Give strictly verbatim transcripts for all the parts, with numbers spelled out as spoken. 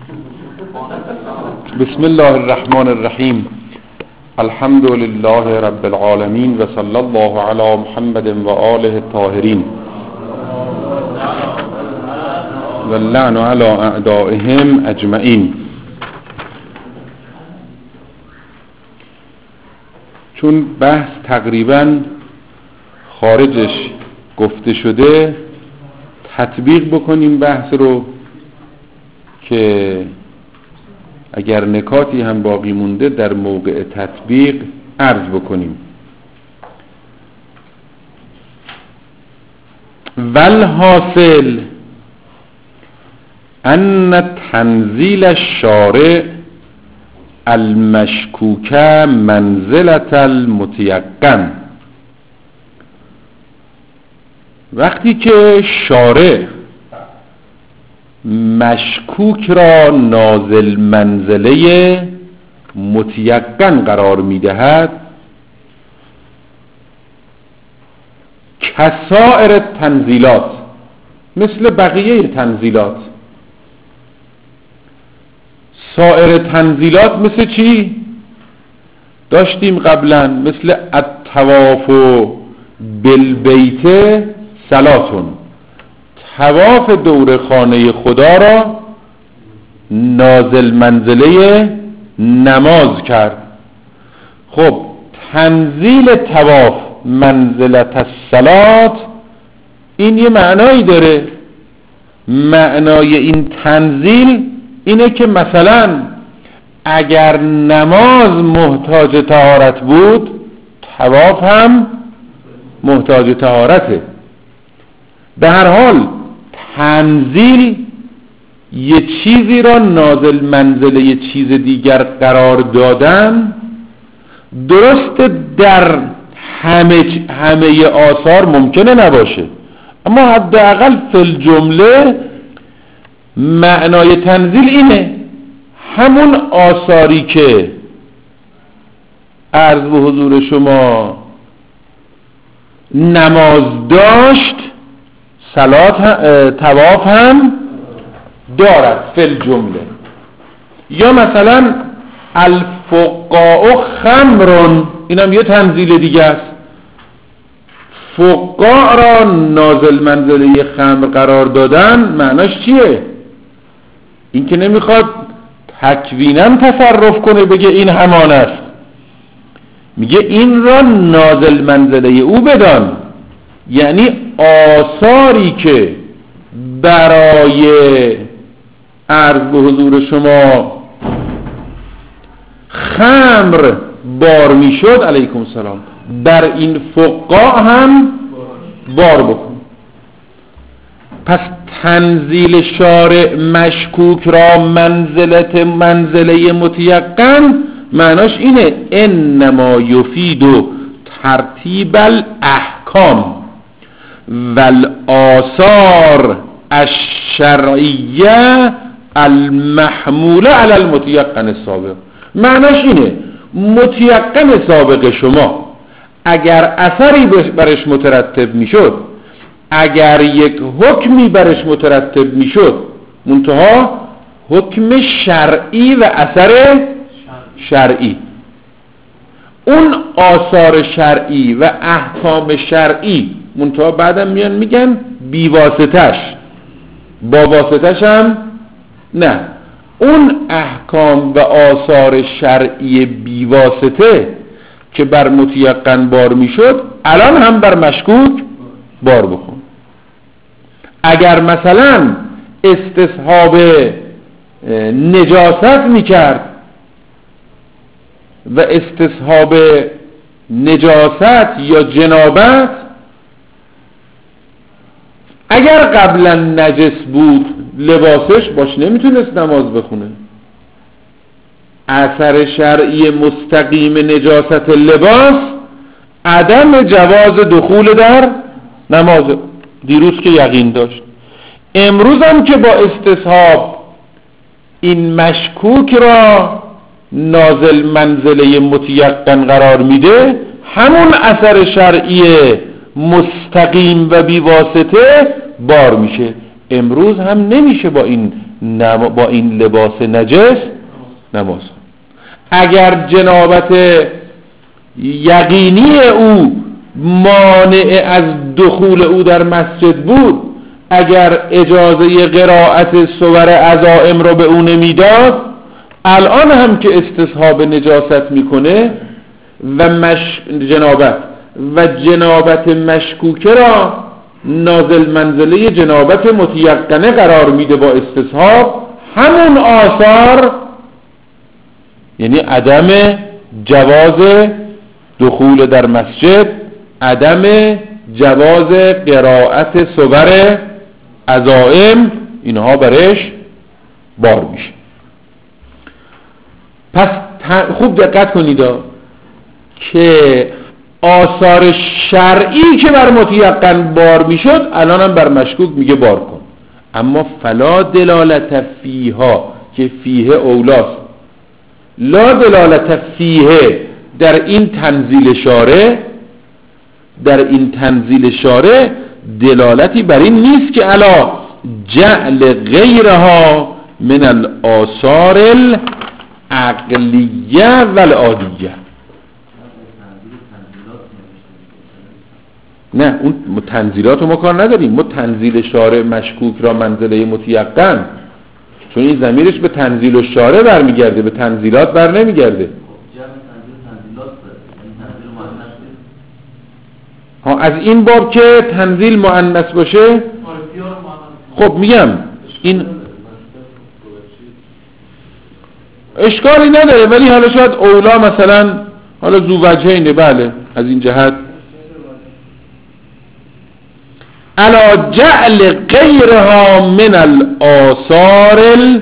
بسم الله الرحمن الرحیم. الحمد لله رب العالمین و صلی الله علی محمد و آله الطاهرین و اللعن علی اعدائهم اجمعین. چون بحث تقریبا خارجش گفته شده، تطبیق بکنیم بحث رو که اگر نکاتی هم باقی مونده در موقع تطبیق عرض بکنیم. والحاصل ان تنزیل الشارع المشکوک منزلة المتیقن. وقتی که شارع مشکوک را نازل منزله متیقن قرار میدهد، کسائر تنزیلات، مثل بقیه تنزیلات. سایر تنزیلات مثل چی؟ داشتیم قبلا، مثل الطواف بالبیت صلاتون، طواف دور خانه خدا را نازل منزله نماز کرد. خب تنزیل طواف منزلت الصلات این یه معنایی داره. معنای این تنزیل اینه که مثلا اگر نماز محتاج طهارت بود، طواف هم محتاج طهارته. به هر حال تنزیل یه چیزی را نازل منزله یه چیز دیگر قرار دادن، درست در همه همه آثار ممکنه نباشه، اما حداقل فی الجمله معنای تنزیل اینه. همون آثاری که عرض به حضور شما نماز داشت، صلات طواف هم دارد فی الجمله. یا مثلا الفقاء خمرون، اینم یه تنزیل دیگه است. فقاء را نازل منزله خمر قرار دادن معناش چیه؟ این که نمیخواد تکوینا تصرف کنه بگه این همان است، میگه این را نازل منزله او بدان. یعنی آثاری که برای عرض به حضور شما خمر بار میشد، علیکم السلام، بر این فقاع هم بار بکن. پس تنزیل شارع مشکوک را منزلت منزله متیقن معناش اینه انما یفید ترتیب الاحکام والآثار الشرعیه المحموله علی المتیقن السابق. معناش اینه متیقن سابق شما اگر اثری برش مترتب میشد، اگر یک حکمی برش مترتب میشد، منتها حکم شرعی و اثر شرعی، اون آثار شرعی و احکام شرعی منتها بعدم میان میگن بیواسطش، با واسطش هم نه. اون احکام و آثار شرعی بیواسطه که بر متیقن بار میشد، الان هم بر مشکوک بار بکن. اگر مثلا استصحاب نجاست میکرد و استصحاب نجاست یا جنابت اگر قبلا نجس بود لباسش، باش نمیتونست نماز بخونه. اثر شرعی مستقیم نجاست لباس عدم جواز دخول در نماز، دیروز که یقین داشت. امروز هم که با استصحاب این مشکوک را نازل منزله متیقن قرار میده، همون اثر شرعی مستقیم و بیواسطه بار میشه. امروز هم نمیشه با این نم... با این لباس نجس نماز. اگر جنابت یقینی او مانع از دخول او در مسجد بود، اگر اجازه قرائت صور عزائم رو به او نمیداد، الان هم که استصحاب نجاست میکنه و مش... جنابت و جنابت مشکوکه را نازل منزله جنابت متیقنه قرار میده با استصحاب، همون آثار یعنی عدم جواز دخول در مسجد، عدم جواز قرائت صور عزائم، اینها برش بار میشه. پس خوب دقت کنید که آثار شرعی که بر متیقن بار میشد الان هم بر مشکوک میگه بار کن، اما فلا دلالت فیها که فیه اولاست، لا دلالت فیه در این تنزیل شارع، در این تنزیل شارع دلالتی بر این نیست که علا جعل غیرها من الاثار العقلیه والعادیه. نه، اون تنزیلات رو ما کار نداریم، ما تنزیل شارع مشکوک را منزله متیقن، چون این ضمیرش به تنزیل و شارع برمیگرده، به تنزیلات بر نمیگرده. ها، از این باب که تنزیل مؤنث باشه، خب میگم این اشکالی نداره، ولی حالا شاید اولا مثلا حالا ذو وجهینه، بله از این جهت علا جعل غیرها من الاثار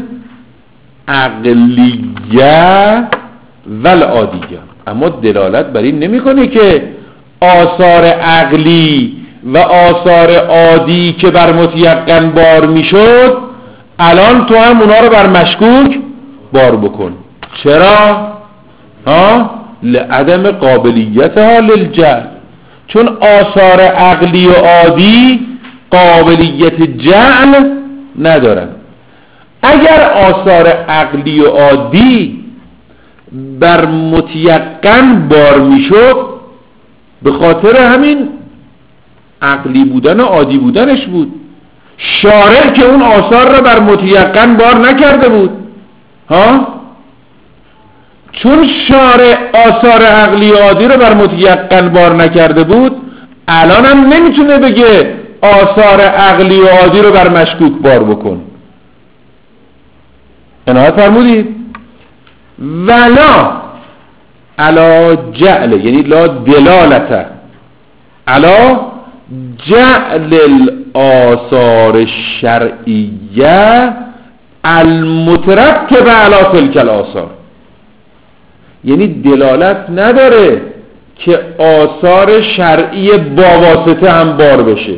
العقلیه والعادیه، اما دلالت بر این نمیکنه که آثار عقلی و آثار عادی که بر متیقن بار میشد الان تو هم اونا رو بر مشکوک بار بکن. چرا؟ ها؟ لعدم قابلیتها للجعل، چون آثار عقلی و عادی قابلیت جعل ندارن. اگر آثار عقلی و عادی بر متیقن بار میشد، به خاطر همین عقلی بودن و عادی بودنش بود، شارع که اون آثار را بر متیقن بار نکرده بود. ها؟ چون شارع آثار عقلی و عادی را بر متیقن بار نکرده بود، الان هم نمیتونه بگه آثار عقلی و عادی رو بر مشکوک بار بکن. عنایت فرمودید؟ ولا علا جعل، یعنی لا دلالت علا جعل الاثار الشرعیه المترتبه علی تلک الاثار، یعنی دلالت نداره که آثار شرعی با واسطه هم بار بشه.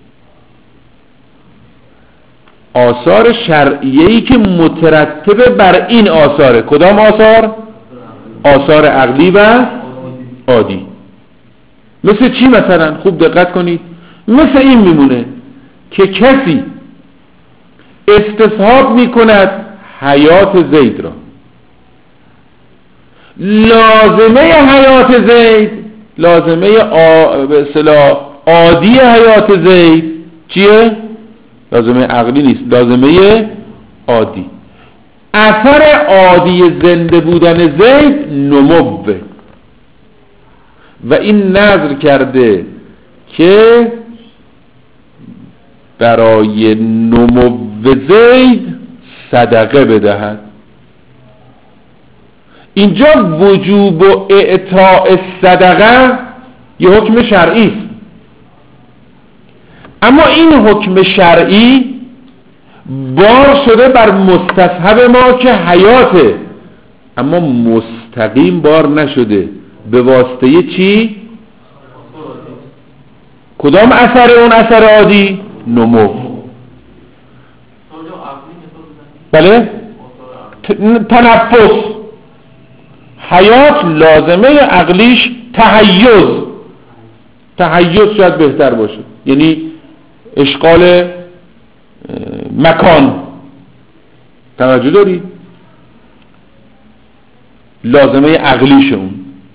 آثار شرعیه‌ای که مترتبه بر این آثاره. کدام آثار؟ آثار عقلی و عادی. مثل چی مثلا؟ خوب دقت کنید. مثل این میمونه که کسی استصحاب میکند حیات زید را، لازمه حیات زید، لازمه آ... به اصطلاح عادی حیات زید چیه؟ لازمه عقلی نیست، لازمه عادی. اثر عادی زنده بودن زید نموه، و این نظر کرده که برای نمو زید صدقه بدهد. اینجا وجوب و اعطاء صدقه یه حکم شرعی است، اما این حکم شرعی بار شده بر مستصحب ما که حیاته، اما مستقیم بار نشده. به واسطه چی؟ کدام اثر اون اثر عادی؟ نمو. بله؟ تنفس. حیات لازمه عقلیش تحیز، تحیز شاید بهتر باشه، یعنی اشغال مکان. توجه داری؟ لازمه عقلیش اون.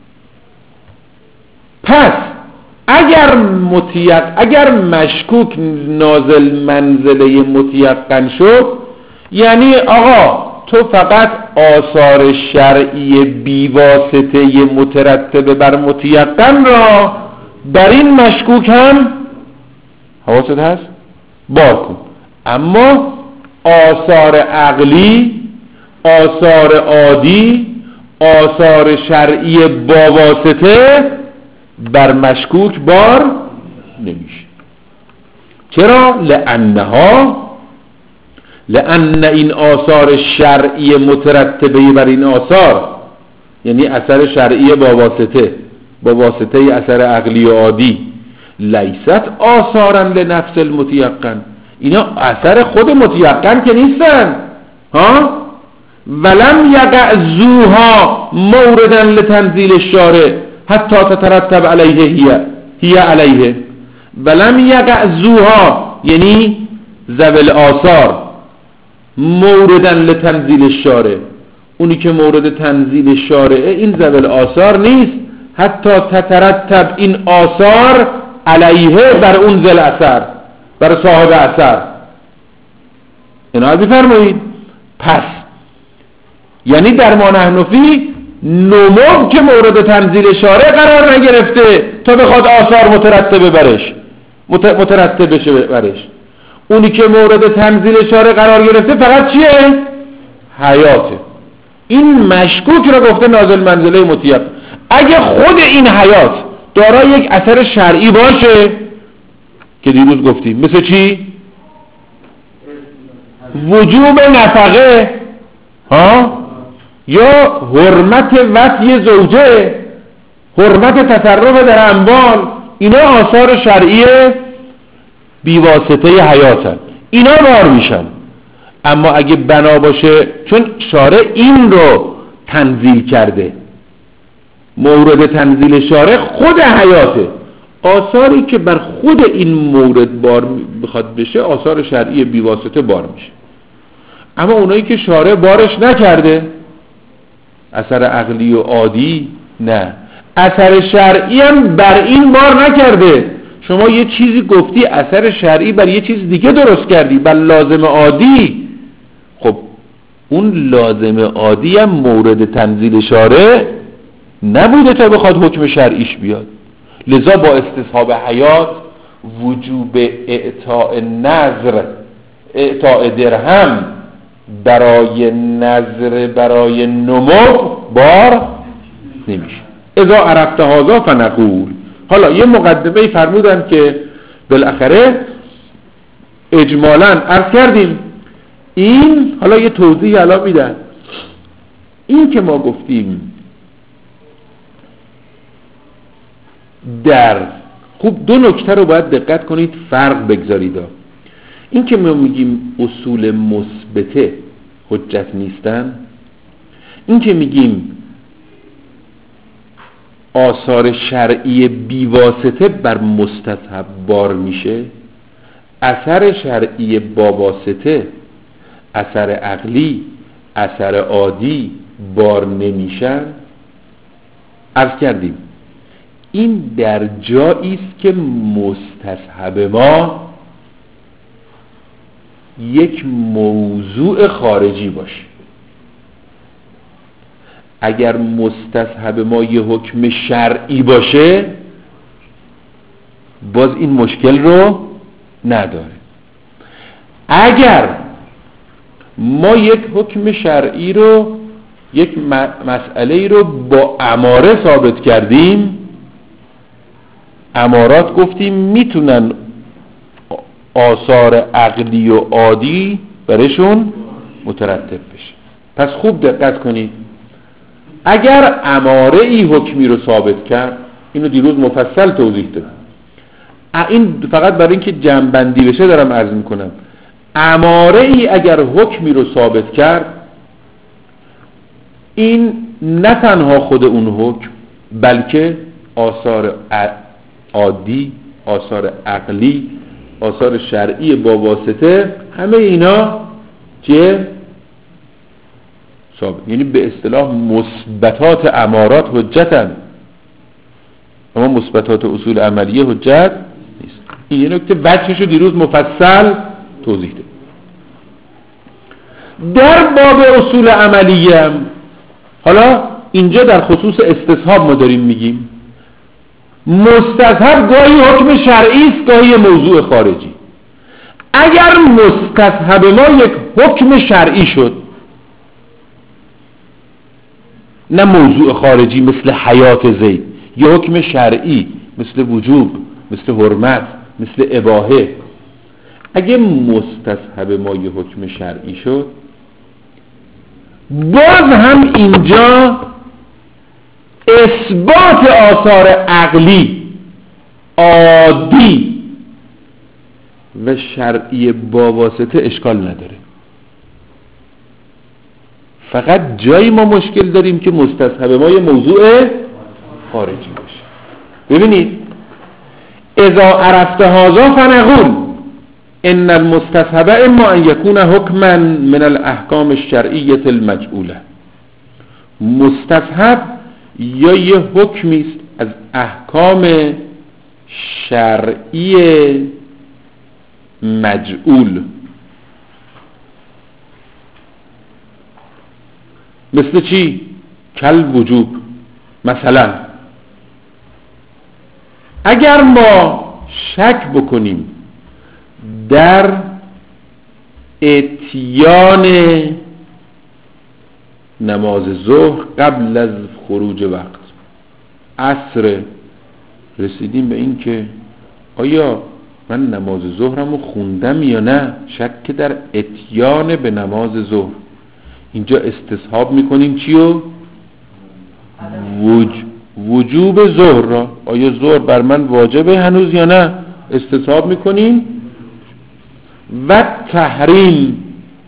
پس اگر متیق اگر مشکوک نازل منزله متیقن شد، یعنی آقا تو فقط آثار شرعی بیواسطه مترتب بر متیقن را در این مشکوک هم حواست هست بار کن، اما آثار عقلی، آثار عادی، آثار شرعی با واسطه بر مشکوک بار نمیشه. چرا؟ لأنها لأن این آثار شرعی مترتبه بر این آثار، یعنی اثر شرعی با واسطه با واسطه اثر عقلی و عادی، لیست آثارا لنفس المتیقن، اینا اثر خود متیقن که نیستن ها. ولم یقع زوها موردا لتنزیل الشارع حتی تترتب علیه هی هی علیه. ولم یقع زوها یعنی ذوی آثار موردا لتنزیل الشارع، اونی که مورد تنزیل شارعه این ذوی آثار نیست، حتی تترتب این آثار علیه بر اون ذل اثر، بر صاحب اثر. اینا بفرمایید. پس یعنی در ما نحن فی نمو که مورد تنزیل شارع قرار نگرفته تا بخواد آثار مترتبه برش مترتب بشه برش. اونی که مورد تنزیل شارع قرار گرفته فقط چیه؟ حیاته. این مشکوک را گفته نازل منزله متیقن. اگه خود این حیات دارای یک اثر شرعی باشه که دیروز گفتیم، مثل چی؟ وجوب نفقه ها، یا حرمت وطی زوجه، حرمت تصرف در اموال، اینا آثار شرعی بیواسطه حیاتن، اینا بار میشن. اما اگه بنا باشه، چون شارع این رو تنزیل کرده، مورد تنزیل شارع خود حیاته، آثاری که بر خود این مورد بار بخواد بشه آثار شرعی بیواسطه بار میشه. اما اونایی که شارع بارش نکرده، اثر عقلی و عادی، نه، اثر شرعی هم بر این بار نکرده. شما یه چیزی گفتی اثر شرعی بر یه چیز دیگه درست کردی، بر لازم عادی. خب اون لازم عادی هم مورد تنزیل شارع نبوده تا بخواد حکم شرعیش بیاد. لذا با استصحاب حیات وجوب اعطاء نظر، اعطاء درهم برای نظر برای نمو بار نمیشه. اذا عرفت هذا فنقول. حالا یه مقدمه فرمودن که بالاخره اجمالاً عرض کردیم. این حالا یه توضیح الان میدن. این که ما گفتیم در خوب دو نکته رو باید دقت کنید، فرق بگذارید. این که ما میگیم اصول مثبته حجت نیستن، این که میگیم آثار شرعی بیواسطه بر مستصحب بار میشه، اثر شرعی با واسطه، اثر عقلی، اثر عادی بار نمیشن. عرض کردیم این در جایی است که مستصحب ما یک موضوع خارجی باشه. اگر مستصحب ما یه حکم شرعی باشه باز این مشکل رو نداره. اگر ما یک حکم شرعی رو، یک مسئله رو با اماره ثابت کردیم، امارات گفتیم میتونن آثار عقلی و عادی برشون مترتب بشه. پس خوب دقت کنید، اگر اماره ای حکمی رو ثابت کرد، اینو دیروز مفصل توضیح دادم، این فقط برای اینکه جمع‌بندی بشه دارم عرض میکنم. اماره ای اگر حکمی رو ثابت کرد، این نه تنها خود اون حکم بلکه آثار عادی، آثار عقلی، آثار شرعی با واسطه، همه اینا که ثابت، یعنی به اصطلاح مثبتات امارات حجتن، اما مثبتات اصول عملیه حجت نیست. این یه نکته وجهشو دیروز مفصل توضیح ده. در باب اصول عملیه هم حالا اینجا در خصوص استصحاب ما داریم میگیم مستصحب گاهی حکم شرعی است گاهی موضوع خارجی. اگر مستصحب ما یک حکم شرعی شد نه موضوع خارجی مثل حیات زید، یا حکم شرعی مثل وجوب، مثل حرمت، مثل اباحه، اگه مستصحب ما یک حکم شرعی شد باز هم اینجا اثبات آثار عقلی عادی و شرعی با واسطه اشکال نداره. فقط جایی ما مشکل داریم که مستصحب ما یه موضوع خارجی باشه. ببینید اذا عرفت هذا فنقول ان المستصحب اما ان يكون حكما من الاحکام الشرعیه المجعوله. مستصحب یا یه حکمی است از احکام شرعی مجعول، مثل چی؟ کل وجوب. مثلا اگر ما شک بکنیم در اتیان نماز ظهر قبل از خروج وقت، عصر، رسیدیم به این که آیا من نماز ظهرمو خوندم یا نه، شک در اتیان به نماز ظهر، اینجا استصحاب میکنیم چیو؟ وج... وجوب ظهر را. آیا ظهر بر من واجبه هنوز یا نه؟ استصحاب میکنیم. و تحریم،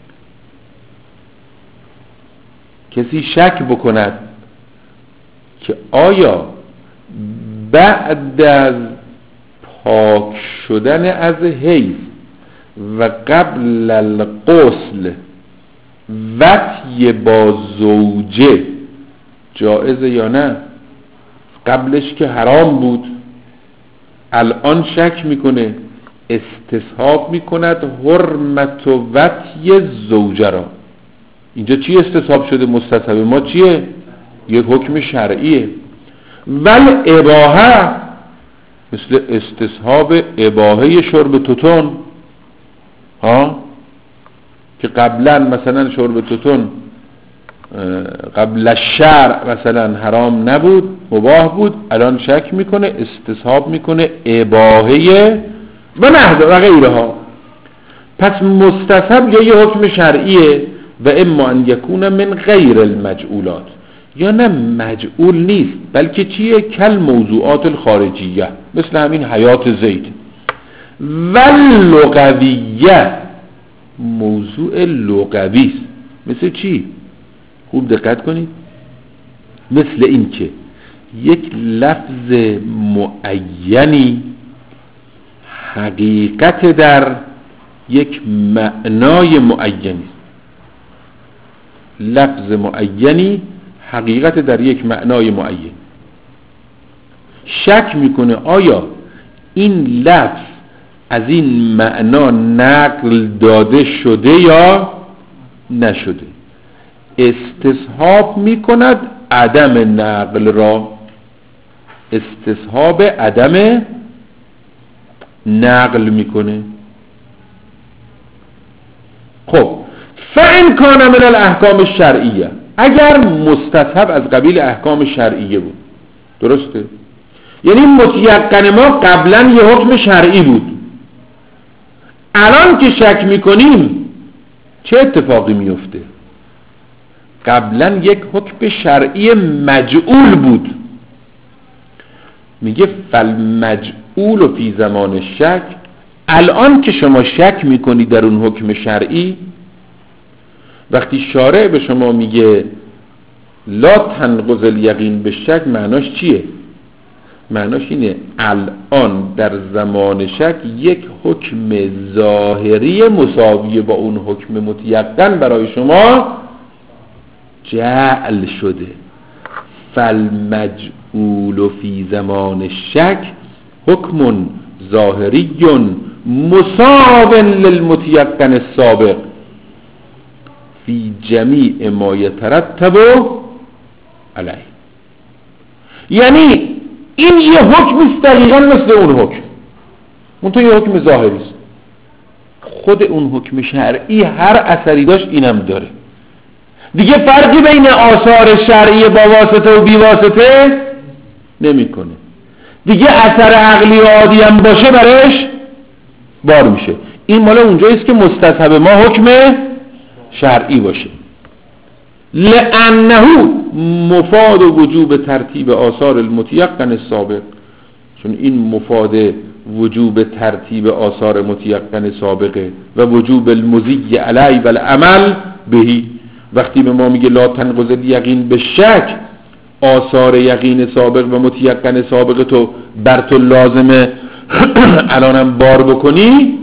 کسی شک بکند که آیا بعد از پاک شدن از حیض و قبل الغسل وطی با زوجه جائزه یا نه، قبلش که حرام بود الان شک میکنه، استصحاب میکند حرمت و وطی زوجه را. اینجا چی استصحاب شده؟ مستصحب ما چیه؟ یک حکم شرعیه. ول اباحه، مثل استصحاب اباحه شرب توتون ها، که قبلا مثلا شرب توتون قبل الشرع مثلا حرام نبود، مباح بود، الان شک میکنه، استصحاب میکنه اباحه و نحو و غیره ها. پس مستصحب یا یه حکم شرعیه و اما ان یکون من غیر المجعولات، یا نه مجعول نیست بلکه چیه؟ کل موضوعات الخارجیه، مثل همین حیات زید. و لغویه، موضوع لغوی است. مثل چی؟ خوب دقت کنید. مثل این که یک لفظ معینی حقیقت در یک معنای معینی، لفظ معینی حقیقت در یک معنای معین، شک میکنه آیا این لفظ از این معنا نقل داده شده یا نشده، استصحاب میکند عدم نقل را، استصحاب عدم نقل میکنه. خب فإن کان من الاحکام الشرعیه، اگر مستصحب از قبیل احکام شرعیه بود، درسته؟ یعنی متیقن ما قبلا یه حکم شرعی بود، الان که شک میکنیم چه اتفاقی میفته؟ قبلا یک حکم شرعی مجعول بود، میگه فالمجعول فی زمان شک، الان که شما شک میکنی در اون حکم شرعی، وقتی شارع به شما میگه لا تنقض الیقین بالشک، معناش چیه؟ معناش اینه الان در زمان شک یک حکم ظاهری مساوی با اون حکم متیقن برای شما جعل شده. فالمجعول فی زمان شک حکم ظاهری مساو للمتیقن السابق فی جمیع ما یترتب علیه. یعنی این یه حکمی است دقیقا مثل اون حکم، اون تو یه حکم ظاهری است، خود اون حکم شرعی هر اثری داشت اینم داره دیگه، فرقی بین آثار شرعی با واسطه و بی واسطه نمیکنه دیگه، اثر عقلی و عادی هم باشه برش بار میشه. این مال اونجاییست که مستصحب ما حکم شرعی باشه. لأنه مفاد وجوب ترتیب آثار المتیقن السابق، چون این مفاد وجوب ترتیب آثار متیقن سابقه و وجوب المزی علی و العمل بهی. وقتی به ما میگه لا تنقض الیقین به شک، آثار یقین سابق و متیقن سابق تو بر تو لازمه الانم بار بکنی،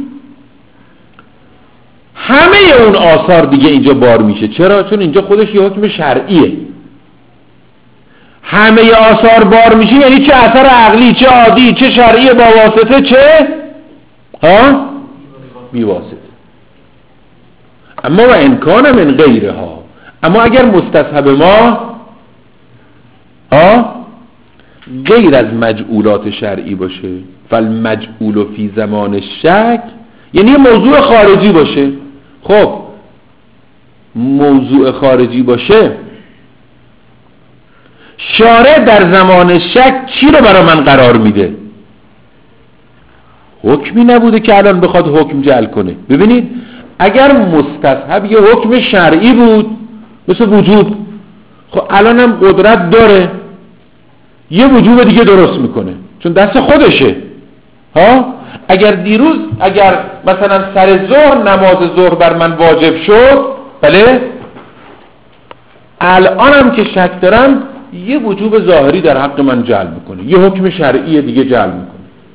همه اون آثار دیگه اینجا بار میشه. چرا؟ چون اینجا خودش یه حکم شرعیه. همه آثار بار میشه یعنی چه اثر عقلی، چه عادی، چه شرعی با واسطه، چه ها بی واسطه. اما و امکان من غیره ها، اما اگر مستصحب ما ها غیر از مجعولات شرعی باشه، فالمجعول فی زمان شک یعنی موضوع خارجی باشه. خب موضوع خارجی باشه، شارع در زمان شک چی رو برای من قرار میده؟ حکمی نبوده که الان بخواد حکم جعل کنه. ببینید اگر مستصحب یه حکم شرعی بود مثل وجوب، خب الان هم قدرت داره یه وجوب دیگه درست میکنه چون دست خودشه ها. اگر دیروز اگر مثلا سر ظهر نماز ظهر بر من واجب شد، بله الانم که شک دارم یه وجوب ظاهری در حق من جعل میکنه، یه حکم شرعی دیگه جعل میکنه.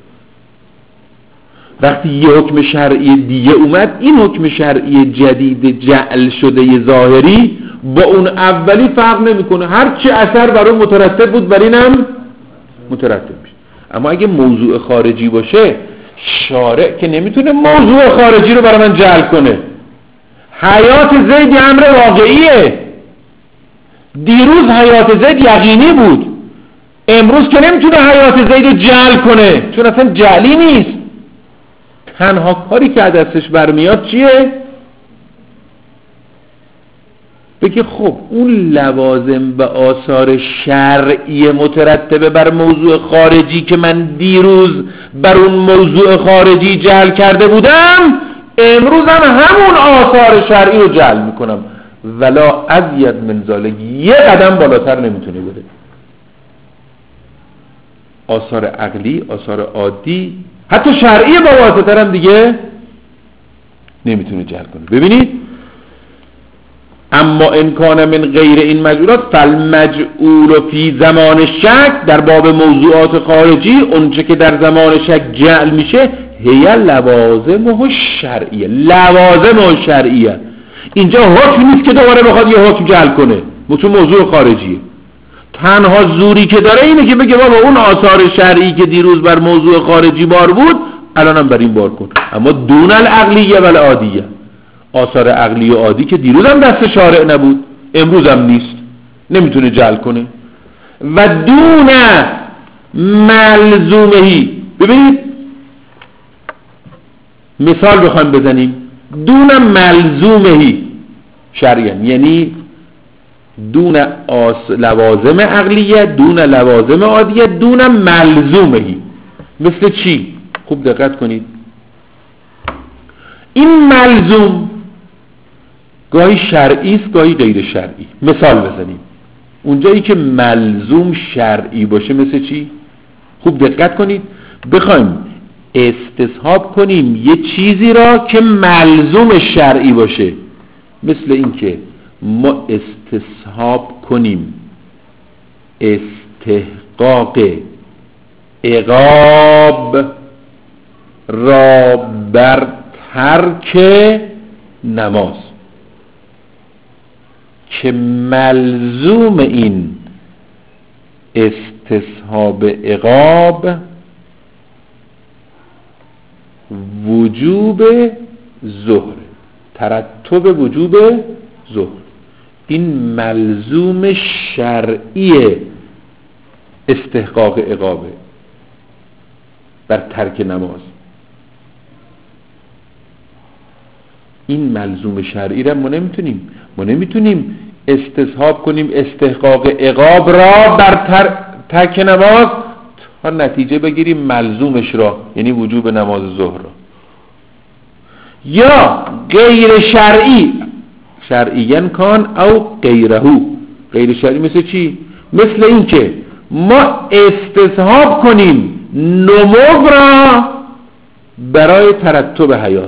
وقتی یه حکم شرعی دیگه اومد، این حکم شرعی جدید جعل شده ی ظاهری با اون اولی فرق نمیکنه، هر چه اثر بر اون مترتب بود بر اینم مترتب میشه. اما اگه موضوع خارجی باشه، شارع که نمیتونه موضوع خارجی رو برای من جعل کنه. حیات زید امر واقعیه، دیروز حیات زید یقینی بود، امروز که نمیتونه حیات زید رو جعل کنه چون اصلا جعلی نیست. تنها کاری که دستش برمیاد چیه؟ بگه خب اون لوازم و آثار شرعی مترتبه بر موضوع خارجی که من دیروز بر اون موضوع خارجی جعل کرده بودم، امروز هم همون آثار شرعی رو جعل میکنم. ولا ازید من ذالک، یه قدم بالاتر نمیتونه بره. آثار عقلی، آثار عادی، حتی شرعی با واسطه هم دیگه نمیتونه جعل کنه. ببینید اما امکان من غیر این مجعولات، فالمجعول فی زمان شک، در باب موضوعات خارجی اونچه که در زمان شک جعل میشه، هی لوازمه شرعیه، لوازمه شرعیه. اینجا حکم نیست که دوباره بخواد یه حکم جعل کنه، چون موضوع خارجیه. تنها زوری که داره اینه که بگه بابا اون آثار شرعی که دیروز بر موضوع خارجی بار بود الانم بر این بار کن. اما دون العقلیه و العادیه، آثار عقلی و عادی که دیروز هم دست شارع نبود امروز هم نیست، نمیتونه جعل کنه. و دون ملزومهی، ببینید مثال بخوایم بزنیم، دون ملزومهی شرعا یعنی دون لوازم عقلیه، دون لوازم عادیه، دون ملزومهی. مثل چی؟ خوب دقت کنید. این ملزوم گاهی شرعی است گاهی غیر شرعی. مثال بزنیم اونجایی که ملزوم شرعی باشه مثل چی؟ خوب دقت کنید. بخوایم استصحاب کنیم یه چیزی را که ملزوم شرعی باشه، مثل این که ما استصحاب کنیم استحقاق عقاب را بر ترک نماز. که ملزوم این استصحاب عقاب وجوب ظهر، ترتب وجوب ظهر. این ملزوم شرعی استحقاق عقابه بر ترک نماز. این ملزوم شرعی را ما نمیتونیم ما نمیتونیم استصحاب کنیم استحقاق عقاب را بر تر... ترک نماز تا نتیجه بگیریم ملزومش را، یعنی وجوب نماز ظهر را. یا غیر شرعی، شرعیاً کان او غیرهو، غیر شرعی مثل چی؟ مثل این که ما استصحاب کنیم نمو را برای ترتب حیات.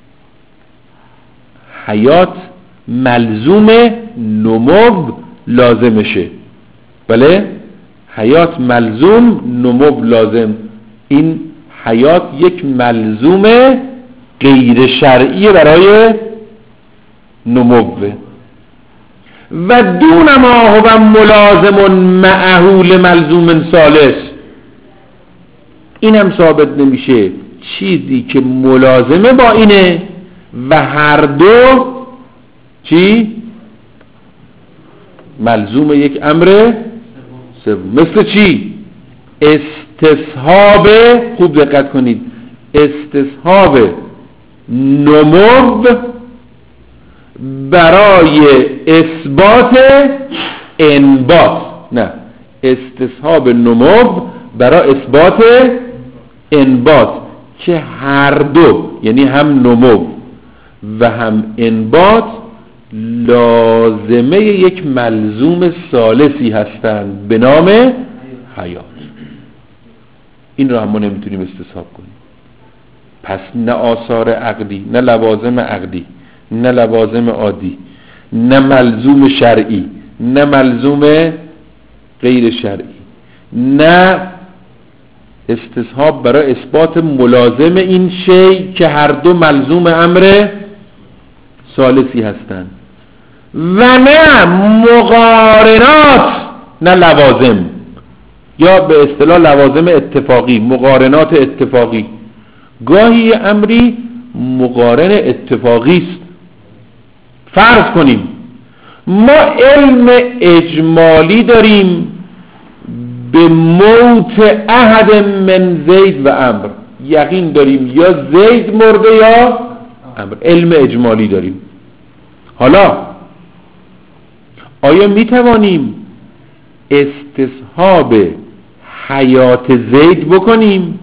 حیات ملزوم نمو لازمشه، بله؟ حیات ملزوم نمو لازم. این حیات یک ملزوم غیر شرعی برای نموه. و دون ما هو ملازم معهول ملزوم ثالث، این هم ثابت نمیشه. چیزی که ملازمه با اینه و هر دو چی؟ ملزوم یک امر سوم. مثل چی؟ استصحاب، خوب دقت کنید، استصحاب نمو برای اثبات انبات، نه، استصحاب نمو برای اثبات انبات که هر دو، یعنی هم نمو و هم انبات، لازمه یک ملزوم ثالثی هستند به نام حیات. این را هم ما نمیتونیم استصحاب کنیم. پس نه آثار عقلی، نه لوازم عقلی، نه لوازم عادی، نه ملزوم شرعی، نه ملزوم غیر شرعی، نه استصحاب برای اثبات ملازم این شی که هر دو ملزوم امر ثالثی هستند، و نه مقارنات، نه لوازم، یا به اصطلاح لوازم اتفاقی، مقارنات اتفاقی. گاهی امری مقارن اتفاقی است. فرض کنیم ما علم اجمالی داریم به موت احد من زید و عمرو، یقین داریم یا زید مرده یا عمرو، علم اجمالی داریم. حالا آیا می توانیم استصحاب حیات زید بکنیم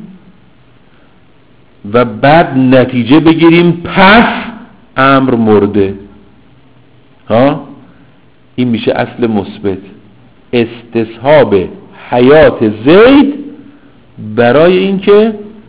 و بعد نتیجه بگیریم پس عمرو مرده؟ ها، این میشه اصل مثبت، استصحاب حیات زید برای اینکه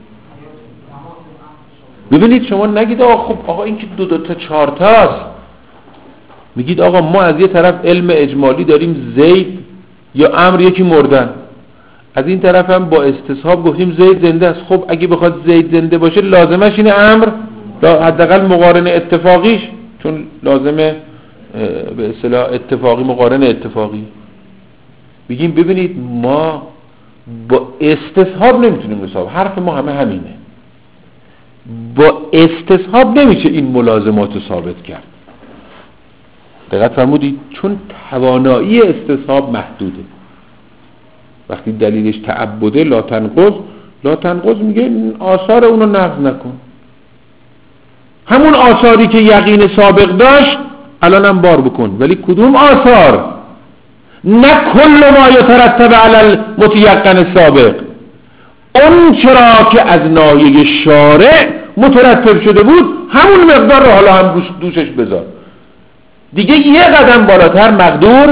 ببینید شما نگید آقا خب آقا این که دو دو تا چهار تاست، میگید آقا ما از یه طرف علم اجمالی داریم زید یا عمرو یکی مردن، از این طرف هم با استصحاب گفتیم زید زنده است. خب اگه بخواد زید زنده باشه لازمش اینه عمرو، حداقل مقارنه اتفاقیش، چون لازمه به اصطلاح اتفاقی مقارنه اتفاقی. بگیم ببینید ما با استصحاب نمیتونیم حساب، حرف ما همه همینه، با استصحاب نمیشه این ملازمات رو ثابت کرد. دقت فرمودید؟ چون توانایی استصحاب محدوده. وقتی دلیلش تعبده لا تنقض، لا تنقض میگه آثار اونو نقض نکن. همون آثاری که یقین سابق داشت الان هم بار بکن، ولی کدوم آثار؟ نه کل ما یترتب علی المتیقن سابق، اون چرا که از ناحیه شارع مترتب شده بود همون مقدار رو حالا هم دوشش بذار، دیگه یه قدم بالاتر مقدور.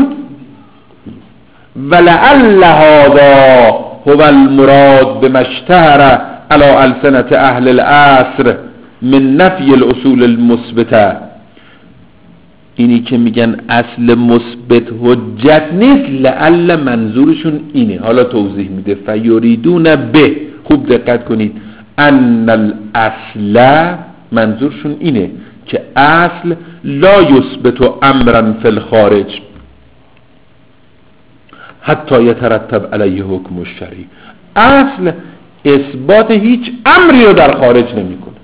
ولعل هذا هو المراد بما اشتهر على السنة اهل العصر من نفی الاصول المثبته. اینی که میگن اصل مثبت حجت نیست، لعل منظورشون اینه. حالا توضیح میده. فیریدون به، خوب دقت کنید، ان الاصل، منظورشون اینه که اصل لا یثبت امرا فی الخارج حتی یترتب علیه حکم الشرعی. اصل اثبات هیچ امری رو در خارج نمیکنه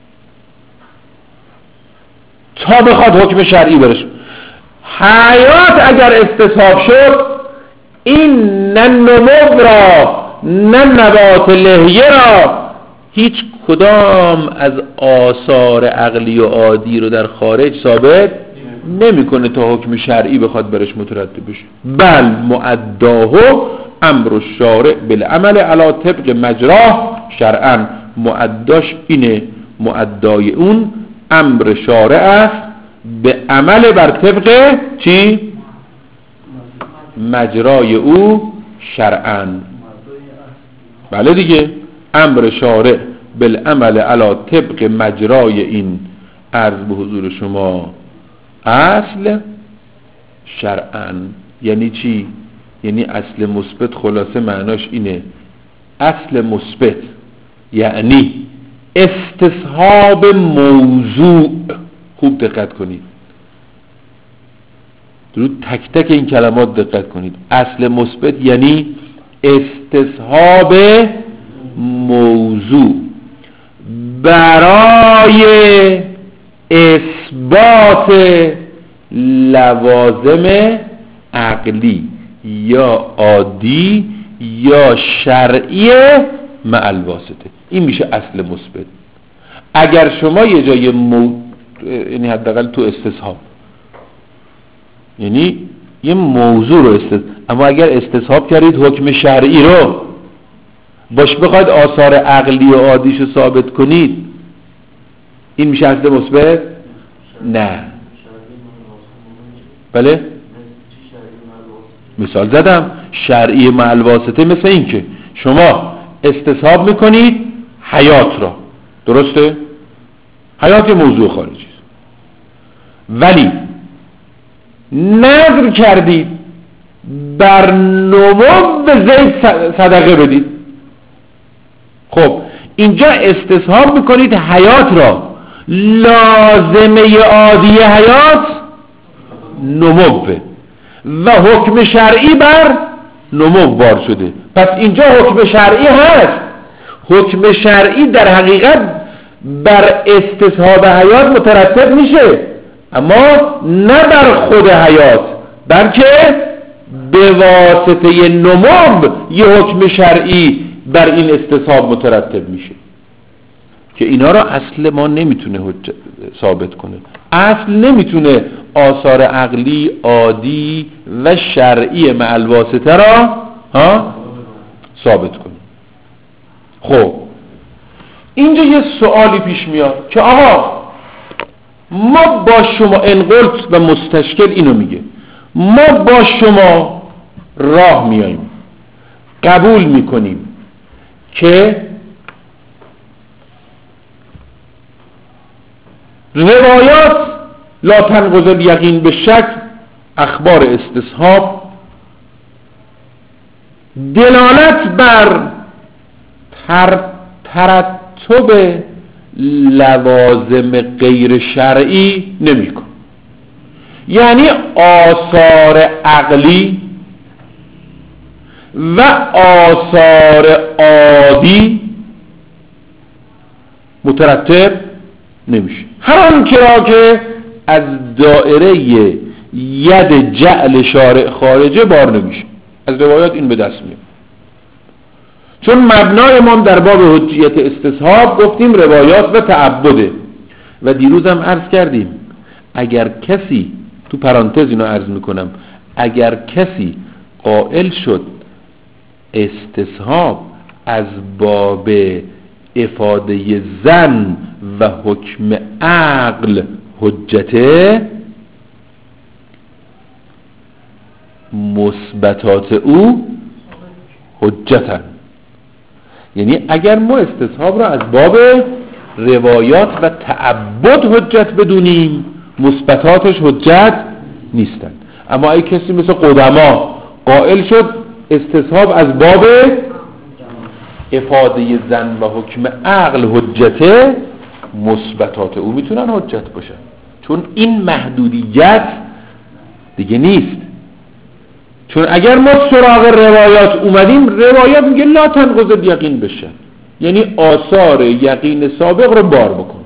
تا بخواد حکم شرعی برش. حیات اگر استصحاب شد، این نه نمو را نه نبات لحیه را هیچ کدام از آثار عقلی و عادی رو در خارج ثابت نمیکنه تا حکم شرعی بخواد برش مترتب بشه. بل معداه امر الشارع بالعمل علی طبق مجراه شرعا. معداش اینه، معدای اون امر شارع است به عمل بر طبق چی؟ مجرای او شرعا. بله دیگه، امر شارع بالعمل علی طبق مجرای این عرض به حضور شما اصل شرعا. یعنی چی؟ یعنی اصل مثبت خلاصه معناش اینه، اصل مثبت یعنی استصحاب موضوع. خوب دقت کنید، درود تک تک این کلمات دقت کنید. اصل مثبت یعنی استصحاب موضوع برای اثبات لوازم عقلی یا عادی یا شرعی مع الواسطه. این میشه اصل مثبت. اگر شما یه جای مو... یعنی حداقل تو استصحاب، یعنی یه موضوع رو استصحاب، اما اگر استصحاب کردید حکم شرعی رو باش بخواید آثار عقلی و عادیشو ثابت کنید، این میشه اصل مثبت؟ نه. بله؟ مثال زدم، شرعی مع الواسطه مثل این که شما استصحاب میکنید حیات را، درسته؟ حیات موضوع خارجی است، ولی نظر کردید بر نمو زید صدقه بدید. خب اینجا استصحاب میکنید حیات را، لازمه عادی حیات نموه و حکم شرعی بر نمو بار شده. پس اینجا حکم شرعی هست. حکم شرعی در حقیقت بر استصحاب حیات مترتب میشه، اما نه بر خود حیات، بلکه به واسطه نمو یه حکم شرعی بر این استصحاب مترتب میشه که اینا را اصل ما نمیتونه ثابت کنه. اصل نمیتونه آثار عقلی عادی و شرعی مع الواسطه را ها ثابت کنه. خب اینجا یه سوالی پیش میاد که آقا ما با شما انقلت و مستشکل اینو میگه، ما با شما راه میاییم، قبول میکنیم که روایات لا تنقض الیقین به شک، اخبار استصحاب دلالت بر تر ترتب لوازم غیر شرعی نمیکن. یعنی آثار عقلی و آثار عادی مترتب نمیشه. هر آن کرا که از دائره ید جعل شارع خارجه بار نمیشه. از روایات این به دست میاد. چون مبنای ما در باب حجیت استصحاب گفتیم روایات و تعبده، و دیروزم عرض کردیم اگر کسی، تو پرانتز اینو عرض میکنم، اگر کسی قائل شد استصحاب از باب افاده ظن و حکم عقل حجته، مثبتات او حجتن. یعنی اگر ما استصحاب را از باب روایات و تعبد حجت بدونیم، مثبتاتش حجت نیستن. اما اگه کسی مثل قدما قائل شد استصحاب از باب افاده ظن و حکم عقل حجته، مثبتات او میتونن حجت باشن، چون این محدودیت دیگه نیست. چون اگر ما سراغ روایات اومدیم، روایات میگه لا تنقض الیقین بشه، یعنی آثار یقین سابق رو بار بکن.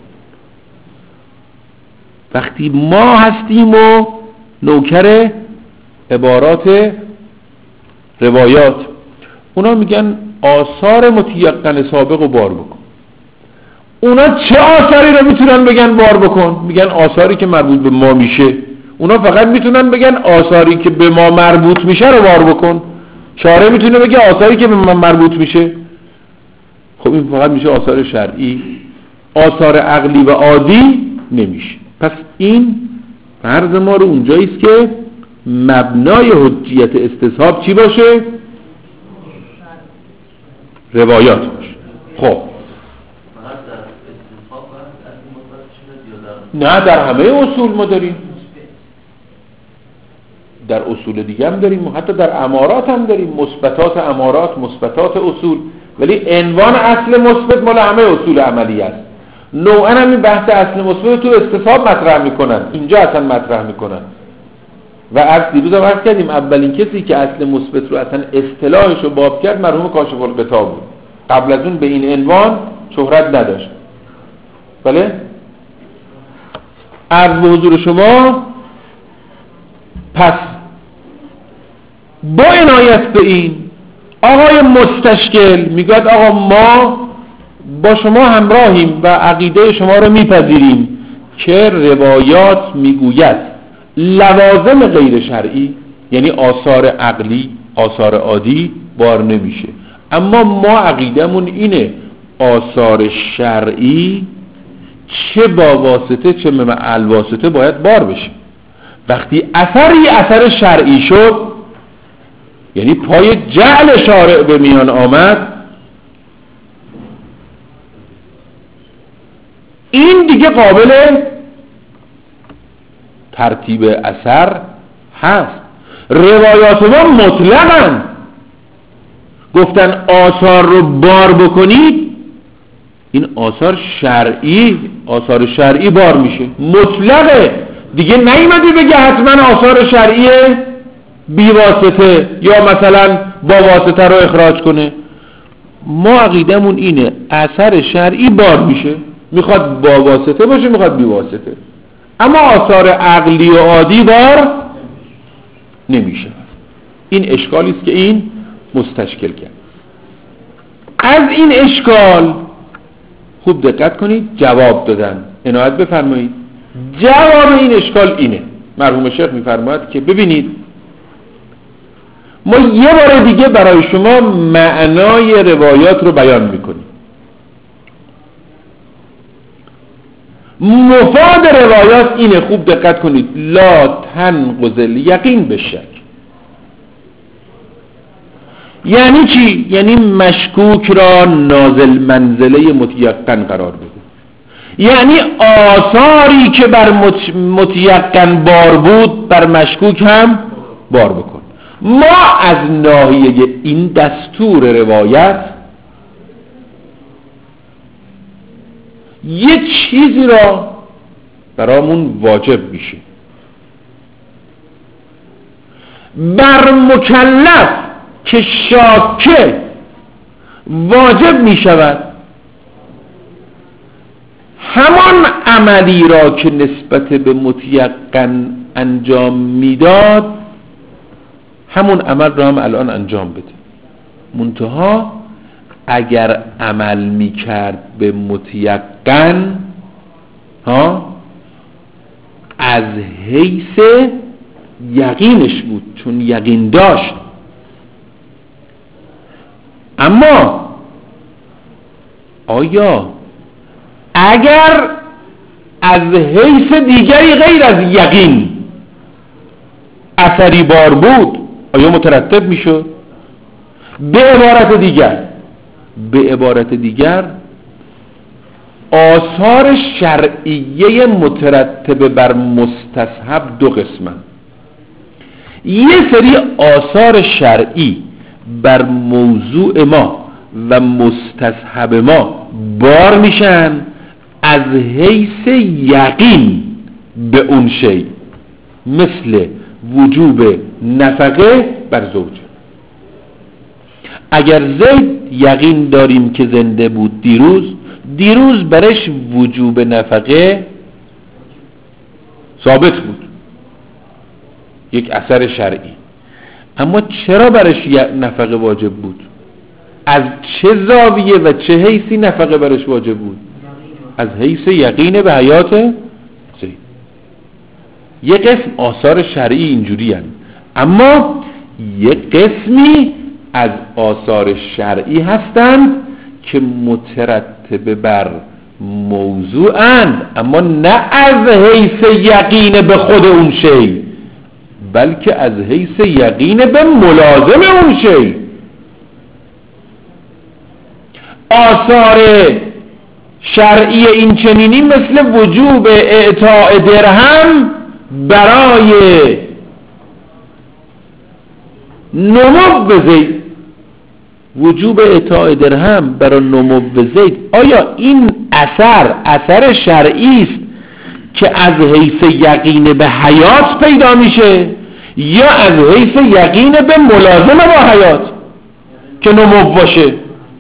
وقتی ما هستیم و نوکر عبارات روایات، اونا میگن آثار متیقن سابق رو بار بکن. اونا چه آثاری رو میتونن بگن بار بکن؟ میگن آثاری که مربوط به ما میشه. اونا فقط میتونن بگن آثاری که به ما مربوط میشه رو بار بکن. شارع میتونه بگه آثاری که به ما مربوط میشه. خب این فقط میشه آثار شرعی، آثار عقلی و عادی نمیشه. پس این فرض ما رو اونجاییست که مبنای حجیت استصحاب چی باشه؟ روایات باشه. خب نه، در همه اصول ما داریم، در اصول دیگه هم داریم، حتی در امارات هم داریم، مثبتات امارات، مثبتات اصول، ولی عنوان اصل مثبت مال همه اصول عملی است. نوعا هم این بحث اصل مثبت تو استصحاب مطرح میکنن، اینجا اصلا مطرح میکنن. و از دیروز هم عرض کردیم اولین کسی که اصل مثبت رو اصلا اصطلاحش رو باب کرد مرحوم کاشف الغطا بود. قبل از اون به این عنوان شهرت نداشت. بله؟ عرض به حضور شما، پس با عنایت به این آقای مستشکل میگوید آقا ما با شما همراهیم و عقیده شما رو میپذیریم که روایات میگوید لوازم غیر شرعی، یعنی آثار عقلی، آثار عادی بار نمیشه، اما ما عقیدمون اینه آثار شرعی چه با واسطه چه مع الواسطه باید بار بشه. وقتی اثری اثر شرعی شد، یعنی پای جعل شارع به میان آمد، این دیگه قابل ترتیب اثر هست. روایات ما مطلقاً گفتن آثار رو بار بکنید، این آثار شرعی، آثار شرعی بار میشه، مطلقه دیگه. نیومدی بگه حتما آثار شرعیه بی واسطه یا مثلا با واسطه رو اخراج کنه. ما عقیدمون اینه اثر شرعی بار میشه، میخواد با واسطه باشه میخواد بی واسطه، اما آثار عقلی و عادی بار نمیشه. این اشکالی است که این مستشکل کرد. از این اشکال خوب دقت کنید جواب دادن، عنایت بفرمایید. جواب این اشکال اینه، مرحوم شیخ میفرماید که ببینید ما یه بار دیگه برای شما معنای روایات رو بیان میکنیم. مفاد روایات اینه، خوب دقت کنید، لا تنقض الیقین بالشک. یعنی چی؟ یعنی مشکوک را نازل منزله متیقن قرار بده، یعنی آثاری که بر متیقن بار بود بر مشکوک هم بار بکن. ما از ناحیه این دستور روایت یه چیزی را برامون واجب میشه، بر مکلف که شاکه واجب میشود همان عملی را که نسبت به متیقن انجام میداد همون عمل را هم الان انجام بده. منتها اگر عمل میکرد به متیقن ها از حیث یقینش بود، چون یقین داشت، اما آیا اگر از حیث دیگری غیر از یقین اثری بار بود آیا مترتب میشد؟ به عبارت دیگر به عبارت دیگر آثار شرعیه مترتب بر مستصحب دو قسمن. یه سری آثار شرعی بر موضوع ما و مستصحب ما بار میشن، از حیث یقین به اون شی، مثل وجوب نفقه بر زوج. اگر زید یقین داریم که زنده بود دیروز، دیروز برش وجوب نفقه ثابت بود، یک اثر شرعی. اما چرا برش نفقه واجب بود؟ از چه زاویه و چه حیثی نفقه برش واجب بود؟ از حیث یقین به حیات زید. یک قسم آثار شرعی اینجوری هست، اما یک قسمی از آثار شرعی هستند که مترتب بر موضوعند، اما نه از حیث یقین به خود اون شی، بلکه از حیث یقین به ملازم اون شی. آثار شرعی این چنینی مثل وجوب اعطاء درهم برای نمو زید، وجوب اعطاء درهم برای نمو زید، آیا این اثر اثر شرعی است که از حیث یقین به حیات پیدا میشه یا از حیث یقین به ملازم با حیات که نمو باشه؟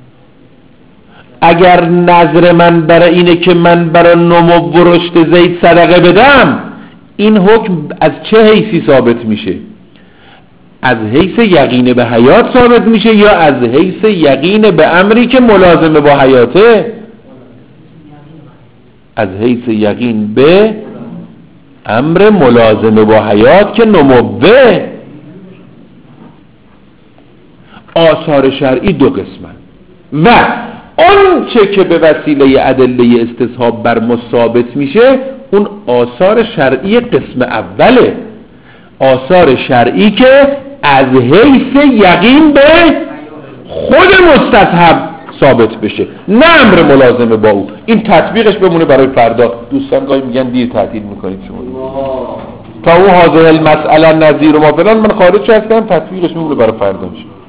اگر نظر من برای اینه که من برای نمو و رشد زید صدقه بدم، این حکم از چه حیثی ثابت میشه؟ از حیث یقین به حیات ثابت میشه یا از حیث یقین به امری که ملازم با حیاته؟ از حیث یقین به امر ملازم با حیات که نموه. آثار شرعی دو قسمن و اون چه که به وسیله ادله استصحاب بر ما ثابت میشه اون آثار شرعی قسم اوله، آثار شرعی که از حیث یقین به خود مستصحب ثابت بشه، نه امر ملازم با او. این تطبیقش بمونه برای فردا. دوستان گاهی میگن دیر تعطیل میکنید شما تا اون حاضر المسئله نظیر و ما فلان، من خارج هستم، تطبیقش بمونه برای فردا میشه.